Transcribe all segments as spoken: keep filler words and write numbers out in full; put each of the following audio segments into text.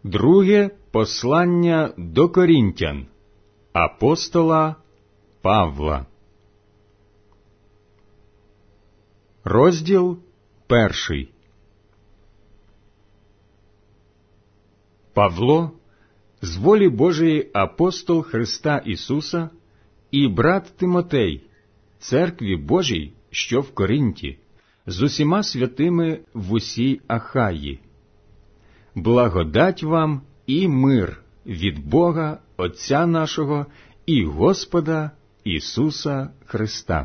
Друге послання до Корінтян апостола Павла. Розділ перший. Павло, з волі Божої апостол Христа Ісуса, і брат Тимотей, церкві Божій, що в Коринті, з усіма святими в усій Ахаї. Благодать вам і мир від Бога Отця нашого і Господа Ісуса Христа.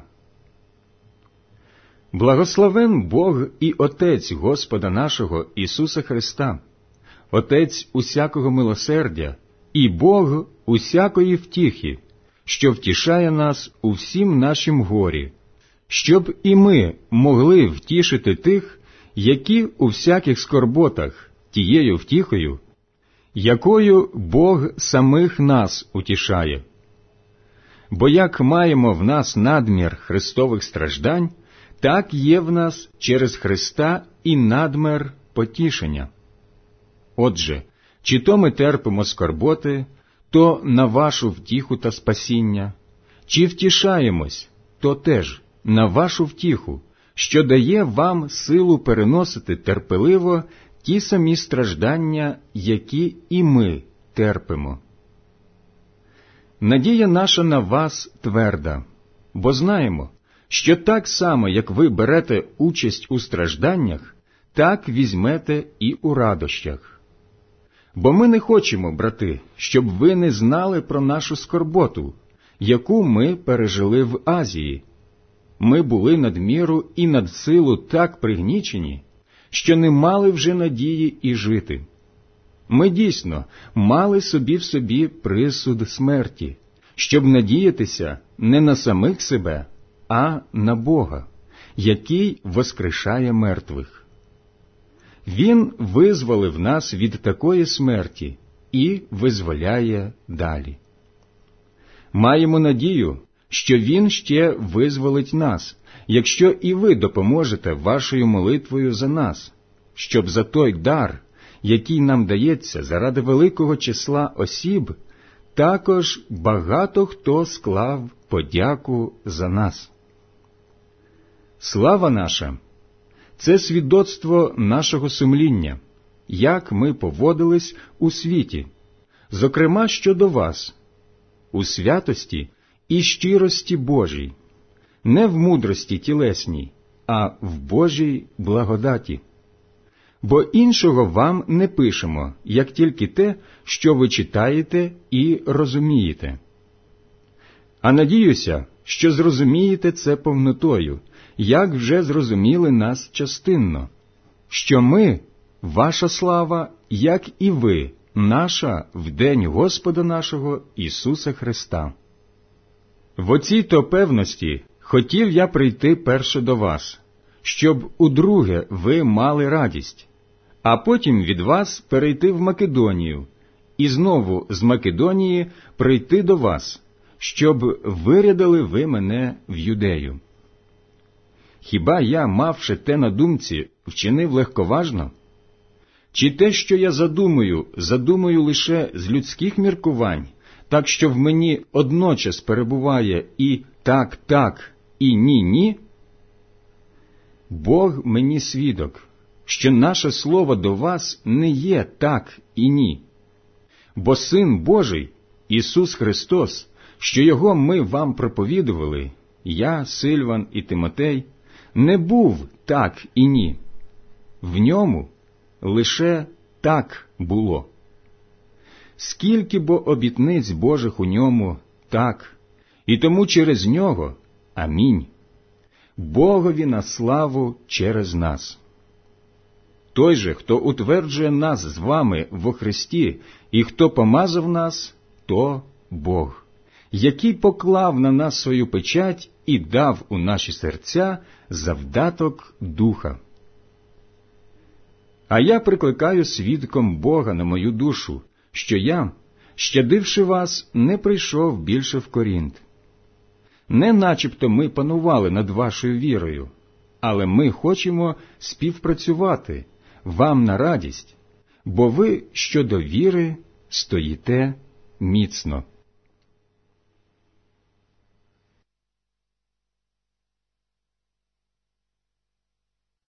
Благословен Бог і Отець Господа нашого Ісуса Христа, Отець усякого милосердя і Бог усякої втіхи, що втішає нас у всім нашім горі, щоб і ми могли втішити тих, які у всяких скорботах, тією втіхою, якою Бог самих нас утішає. Бо як маємо в нас надмір Христових страждань, так є в нас через Христа і надмір потішення. Отже, чи то ми терпимо скорботи, то на вашу втіху та спасіння, чи втішаємось, то теж на вашу втіху, що дає вам силу переносити терпеливо ті самі страждання, які і ми терпимо. Надія наша на вас тверда, бо знаємо, що так само, як ви берете участь у стражданнях, так візьмете і у радощах. Бо ми не хочемо, брати, щоб ви не знали про нашу скорботу, яку ми пережили в Азії. Ми були надміру і надсилу так пригнічені, що не мали вже надії і жити. Ми дійсно мали собі в собі присуд смерті, щоб надіятися не на самих себе, а на Бога, який воскрешає мертвих. Він визволив нас від такої смерті і визволяє далі. Маємо надію, що Він ще визволить нас, якщо і ви допоможете вашою молитвою за нас, щоб за той дар, який нам дається заради великого числа осіб, також багато хто склав подяку за нас. Слава наша – це свідоцтво нашого сумління, як ми поводились у світі, зокрема щодо вас, у святості і щирості Божій, не в мудрості тілесній, а в Божій благодаті. Бо іншого вам не пишемо, як тільки те, що ви читаєте і розумієте. А надіюся, що зрозумієте це повнотою, як вже зрозуміли нас частинно, що ми, ваша слава, як і ви, наша в день Господа нашого Ісуса Христа. В оцій-то певності хотів я прийти перше до вас, щоб удруге ви мали радість, а потім від вас перейти в Македонію, і знову з Македонії прийти до вас, щоб вирядили ви мене в Юдею. Хіба я, мавши те на думці, вчинив легковажно? Чи те, що я задумаю, задумаю лише з людських міркувань, так що в мені одночас перебуває і так-так, і ні-ні? Бог мені свідок, що наше слово до вас не є так і ні. Бо Син Божий, Ісус Христос, що Його ми вам проповідували, я, Сильван і Тимотей, не був так і ні. В ньому лише так було. Скільки бо обітниць Божих у ньому так, і тому через нього амінь. Богові на славу через нас. Той же, хто утверджує нас з вами во Христі, і хто помазав нас, то Бог, який поклав на нас свою печать і дав у наші серця завдаток Духа. А я прикликаю свідком Бога на мою душу, що я, щадивши вас, не прийшов більше в Корінт. Не начебто ми панували над вашою вірою, але ми хочемо співпрацювати, вам на радість, бо ви щодо віри стоїте міцно.